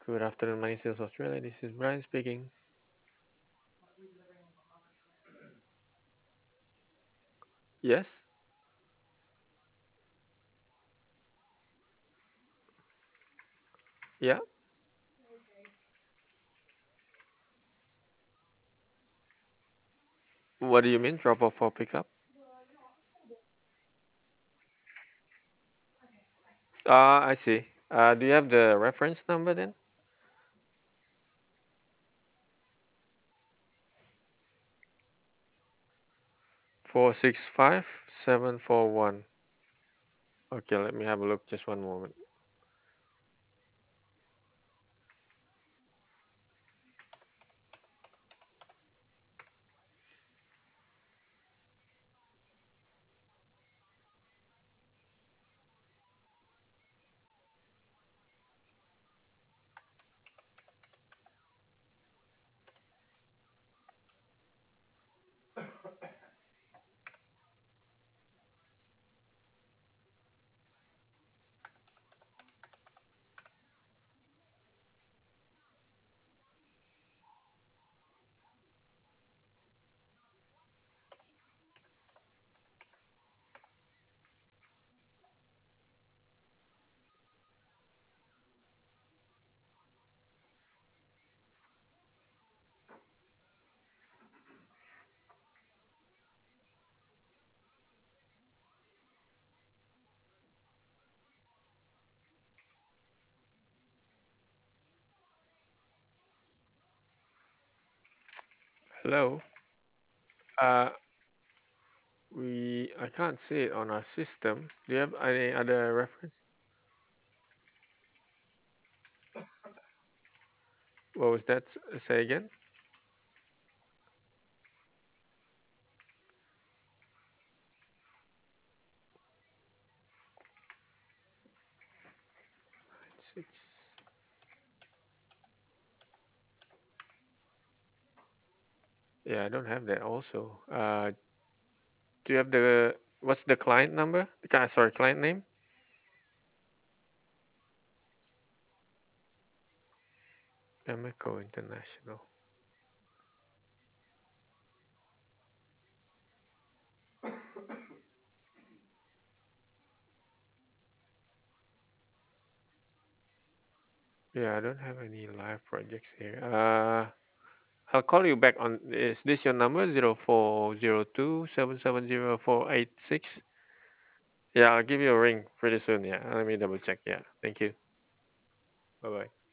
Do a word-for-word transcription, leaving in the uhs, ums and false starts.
Good afternoon, Money Sales Australia. This is Brian speaking. Yes? Yeah? What do you mean, drop off or pick up? Ah, I see. Uh, do you have the reference number then? four six five seven four one. Okay, let me have a look. Just one moment. Hello? Uh, we I can't see it on our system. Do you have any other reference? What was that? S- Say again? Six. Yeah, I don't have that also. Uh, do you have the what's the client number? The cli- Sorry, client name? Ameco International. Yeah, I don't have any live projects here. Uh, I'll call you back on. Is this your number? Zero four zero two seven seven zero four eight six. Yeah, I'll give you a ring pretty soon. Yeah, let me double check. Yeah, thank you. Bye bye.